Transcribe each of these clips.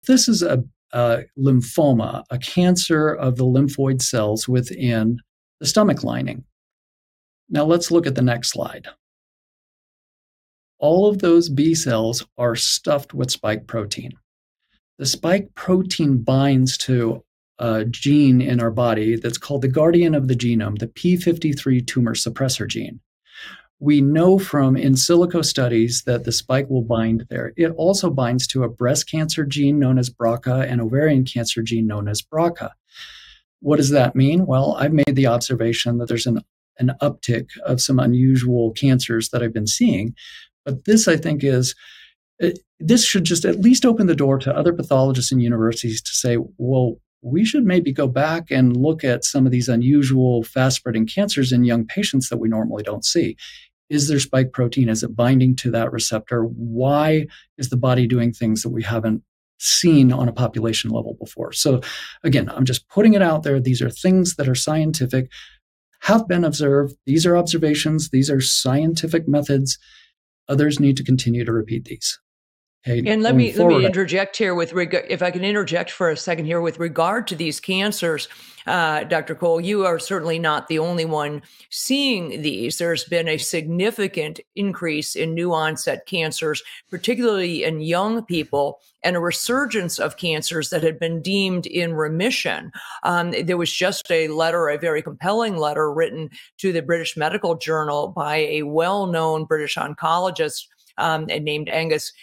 this is a lymphoma, a cancer of the lymphoid cells within the stomach lining. Now let's look at the next slide. All of those B cells are stuffed with spike protein. The spike protein binds to a gene in our body that's called the guardian of the genome, the p53 tumor suppressor gene. We know from in silico studies that the spike will bind there. It also binds to a breast cancer gene known as BRCA and ovarian cancer gene known as BRCA. What does that mean? Well, I've made the observation that there's an uptick of some unusual cancers that I've been seeing. But this, I think, this should just at least open the door to other pathologists and universities to say, well, we should maybe go back and look at some of these unusual fast-spreading cancers in young patients that we normally don't see. Is there spike protein? Is it binding to that receptor? Why is the body doing things that we haven't seen on a population level before? So again, I'm just putting it out there. These are things that are scientific, have been observed. These are observations. These are scientific methods. Others need to continue to repeat these. Okay, and let me interject here with regard, if I can interject for a second here with regard to these cancers, Dr. Cole, you are certainly not the only one seeing these. There's been a significant increase in new onset cancers, particularly in young people, and a resurgence of cancers that had been deemed in remission. There was just a letter, a very compelling letter written to the British Medical Journal by a well-known British oncologist named Angus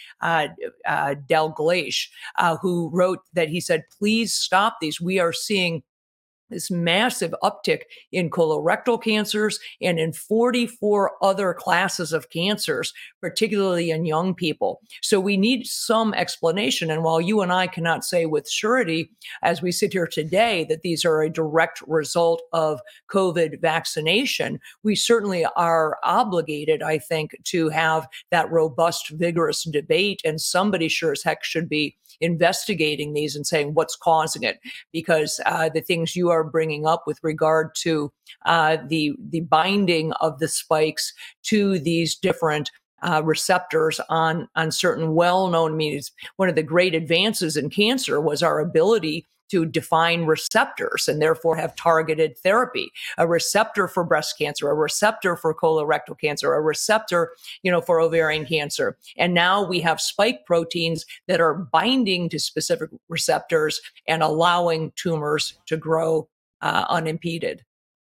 Dalgleish, who wrote that he said, please stop these. We are seeing this massive uptick in colorectal cancers and in 44 other classes of cancers, particularly in young people. So we need some explanation. And while you and I cannot say with surety, as we sit here today, that these are a direct result of COVID vaccination, we certainly are obligated, I think, to have that robust, vigorous debate. And somebody sure as heck should be investigating these and saying what's causing it, because the things you are bringing up with regard to the binding of the spikes to these different receptors on certain well-known, I mean, it's one of the great advances in cancer was our ability to define receptors and therefore have targeted therapy, a receptor for breast cancer, a receptor for colorectal cancer, a receptor, for ovarian cancer. And now we have spike proteins that are binding to specific receptors and allowing tumors to grow unimpeded.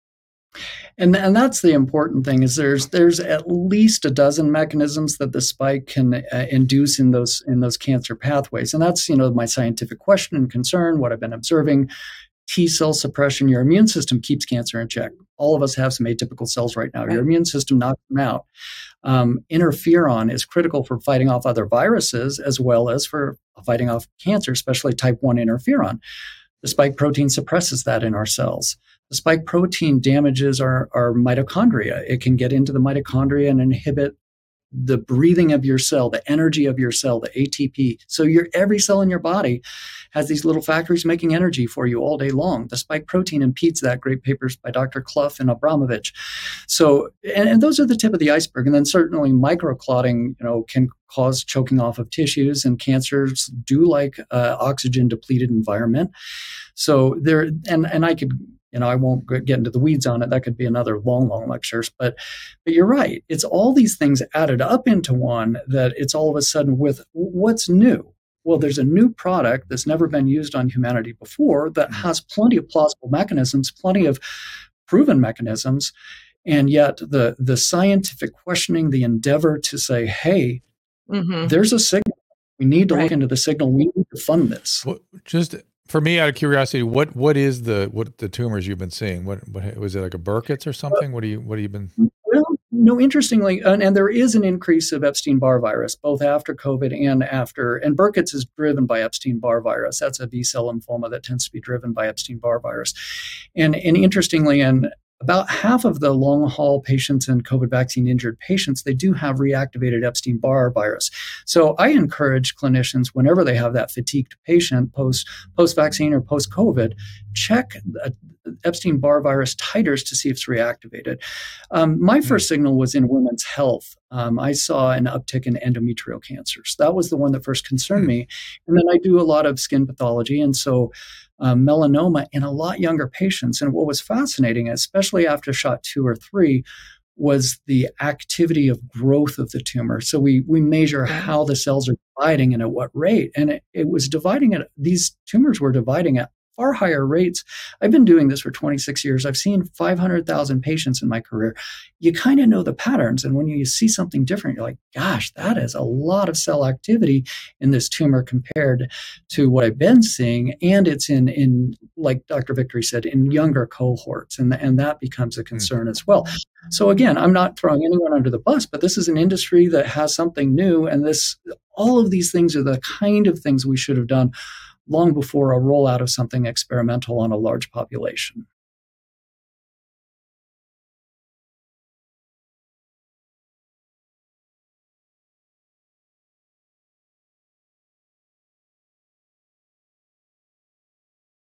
And that's the important thing is there's at least a dozen mechanisms that the spike can induce in those cancer pathways. And that's, my scientific question and concern, what I've been observing. T cell suppression, your immune system keeps cancer in check. All of us have some atypical cells right now. Right. Your immune system knocks them out. Interferon is critical for fighting off other viruses as well as for fighting off cancer, especially type 1 interferon. The spike protein suppresses that in our cells. The spike protein damages our mitochondria. It can get into the mitochondria and inhibit the breathing of your cell, the energy of your cell, the ATP. So every cell in your body has these little factories making energy for you all day long. The spike protein impedes that. Great papers by Dr. Clough and Abramovich. So, and those are the tip of the iceberg. And then certainly microclotting, can cause choking off of tissues, and cancers do like oxygen depleted environment. So and I could, I won't get into the weeds on it. That could be another long lectures. But you're right. It's all these things added up into one that it's all of a sudden with what's new. Well, there's a new product that's never been used on humanity before that has plenty of plausible mechanisms, plenty of proven mechanisms. And yet the scientific questioning, the endeavor to say, hey, there's a signal. We need to look into the signal. We need to fund this. Well, just for me, out of curiosity, what is the tumors you've been seeing? What was it, like a Burkitt's or something? What have you been? Well, no, interestingly, and there is an increase of Epstein-Barr virus, both after COVID and after, and Burkitt's is driven by Epstein-Barr virus. That's a B-cell lymphoma that tends to be driven by Epstein-Barr virus. And interestingly, about half of the long haul patients and COVID vaccine injured patients, they do have reactivated Epstein-Barr virus. So I encourage clinicians, whenever they have that fatigued patient post vaccine or post COVID, check Epstein-Barr virus titers to see if it's reactivated. My first signal was in women's health. I saw an uptick in endometrial cancers. That was the one that first concerned me. And then I do a lot of skin pathology. And so melanoma in a lot younger patients. And what was fascinating, especially after shot 2 or 3, was the activity of growth of the tumor. So we measure how the cells are dividing and at what rate. And it was dividing at, these tumors were dividing at far higher rates. I've been doing this for 26 years. I've seen 500,000 patients in my career. You kind of know the patterns. And when you see something different, you're like, gosh, that is a lot of cell activity in this tumor compared to what I've been seeing. And it's in like Dr. Victory said, in younger cohorts. And that becomes a concern as well. So again, I'm not throwing anyone under the bus, but this is an industry that has something new. And all of these things are the kind of things we should have done long before a rollout of something experimental on a large population.